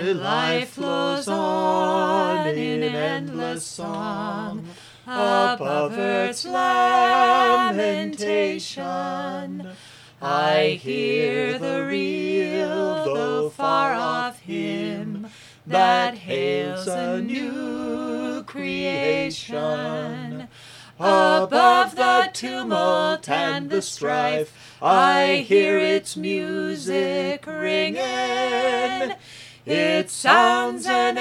life flows on in endless song above earth's lamentation. I hear the real, though far off hymn that hails a new creation. Above the tumult and the strife, I hear its music ringing. It sounds an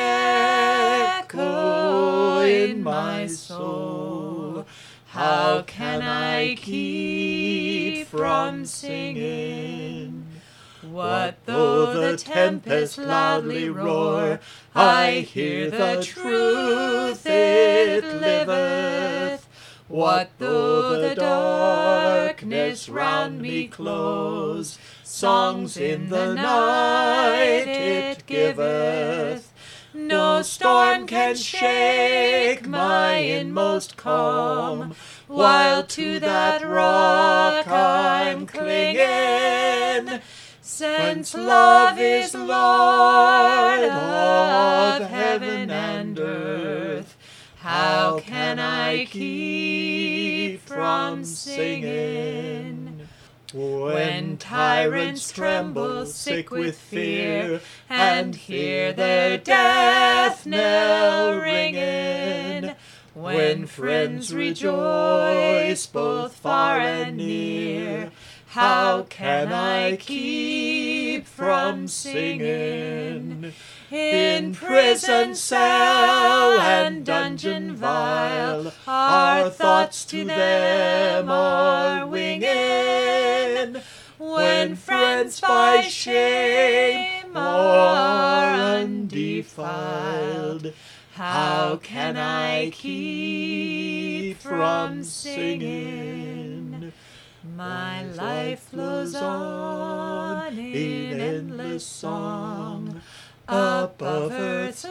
echo in my soul. How can I keep from singing? What though the tempest loudly roar, I hear the truth, it liveth. What though the darkness round me close, songs in the night it giveth. No storm can shake my inmost calm, while to that rock I'm clinging. Since love is Lord of heaven and earth, how can I keep from singing? When tyrants tremble sick with fear, and hear their death knell ringing, when friends rejoice both far and near, how can I keep from singing? In prison cell and dungeon vile, our thoughts to them are winging. When friends by shame are undefiled, how can I keep from singing? My life flows on in endless song above earth's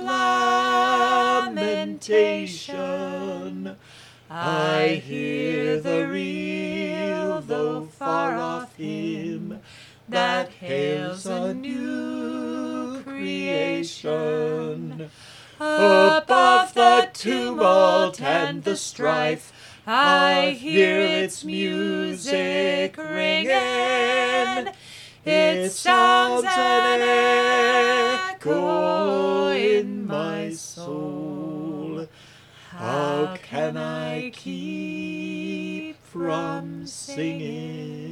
lamentation. I hear the real, though far off hymn that hails a new creation. Above the tumult and the strife, I hear its music ringing. It sounds an echo in my soul. How can I keep from singing?